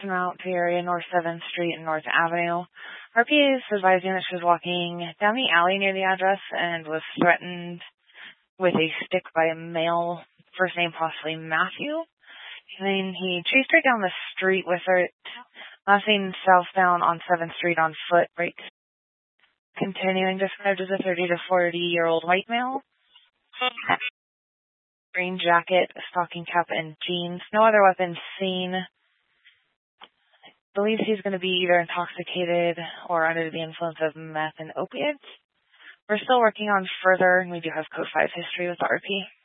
from out the area, North 7th Street and North Avenue. RP is advising that she was walking down the alley near the address and was threatened with a stick by a male, first name possibly Matthew. And then he chased her down the street with her, last seen southbound on 7th Street on foot, right? Continuing, described as a 30 to 40-year-old white male. Green jacket, stocking cap, and jeans. No other weapons seen. Believes he's going to be either intoxicated or under the influence of meth and opiates. We're still working on further, and we do have Code 5 history with RP.